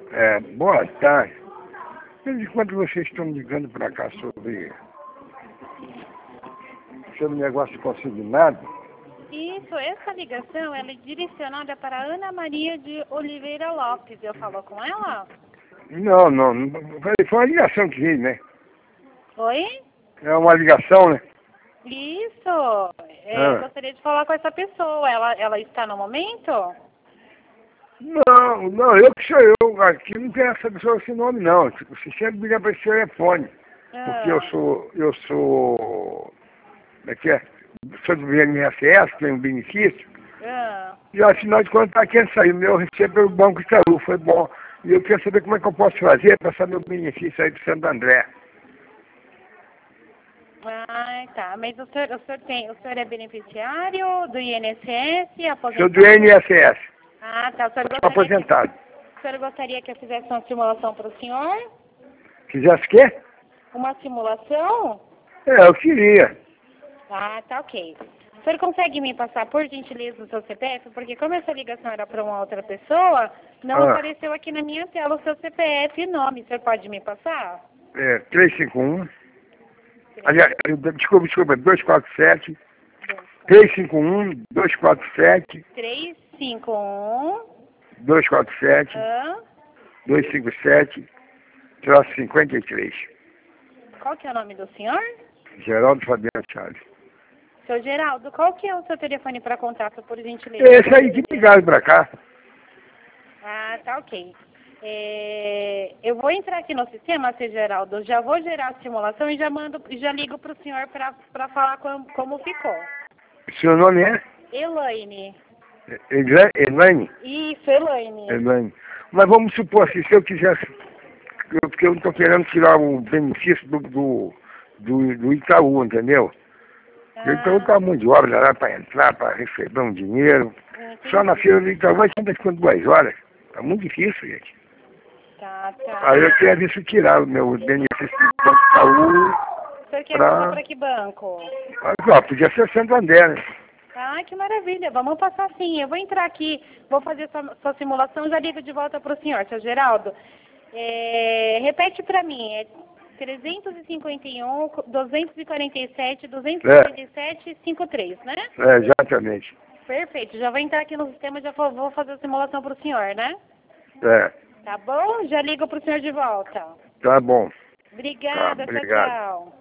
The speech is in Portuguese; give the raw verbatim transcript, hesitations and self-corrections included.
É, boa tarde. Desde quando vocês estão me ligando para cá sobre, sobre negócio consignado? Isso, essa ligação ela é direcionada para Ana Maria de Oliveira Lopes. Eu falo com ela? Não, não, não. Foi uma ligação que veio, né? Oi? É uma ligação, né? Isso. É, Ah. eu gostaria de falar com essa pessoa. Ela, ela está no momento? Não, não, eu que sou eu. Aqui não tem essa pessoa esse nome, não. Você sempre liga para esse telefone. Ah. Porque eu sou, eu sou, como é que é? Sou do I N S S, tenho um benefício. Ah. E afinal de contas, está querendo sair. O meu recebo pelo Banco Itaú, foi bom. E eu quero saber como é que eu posso fazer para saber o benefício aí do Santo André. Ah, tá. Mas o senhor, o senhor tem, o senhor é beneficiário do I N S S, aposentado? Sou do I N S S. Ah, tá. O senhor Sou gostaria aposentado. Que, o senhor gostaria que eu fizesse uma simulação para o senhor? Fizesse o quê? Uma simulação? É, eu queria. Ah, tá ok. O senhor consegue me passar, por gentileza, o seu C P F? Porque como essa ligação era para uma outra pessoa, não Ah. apareceu aqui na minha tela o seu C P F e nome. O senhor pode me passar? É, trezentos e cinquenta e um. Aliás, desculpa, desculpa, duzentos e quarenta e sete. trezentos e cinquenta e um, duzentos e quarenta e sete. três cinco um. duzentos e quarenta e sete. Ah, duzentos e cinquenta e sete. Traço cinquenta e três. qual que é o nome do senhor? Geraldo Fabiano Chaves. Seu Geraldo, qual que é o seu telefone para contato, por gentileza? Esse aí que ligaram pra cá. Ah, tá ok. É, eu vou entrar aqui no sistema, seu Geraldo, já vou gerar a simulação e já mando, já ligo para o senhor para falar com, como ficou. Seu nome é? Elaine. Ela- Elaine? Isso, Elaine. Elaine. Mas vamos supor assim, se eu quisesse, eu- porque eu não estou querendo tirar o benefício do, do, do, do Itaú, entendeu? O Itaú está muito de obra lá para entrar, para receber um dinheiro. Entendi. Só na feira do Itaú vai sempre ficando duas horas. Está muito difícil, gente. Tá, tá. Aí eu queria ver se tirar o meu benefício do Itaú. O senhor quer pra... passar para que banco? Ah, podia ser Santo André, né? Ah, que maravilha. Vamos passar sim. Eu vou entrar aqui, vou fazer sua, sua simulação, já ligo de volta para o senhor, seu Geraldo. É, repete para mim, é trezentos e cinquenta e um, duzentos e quarenta e sete, duzentos e quarenta e sete, cinquenta e três, né? É, exatamente. Perfeito. Já vou entrar aqui no sistema e já vou vou fazer a simulação para o senhor, né? É, Tá bom? Já ligo para o senhor de volta. tá bom. Obrigada, Tá, tchau, obrigado. tchau.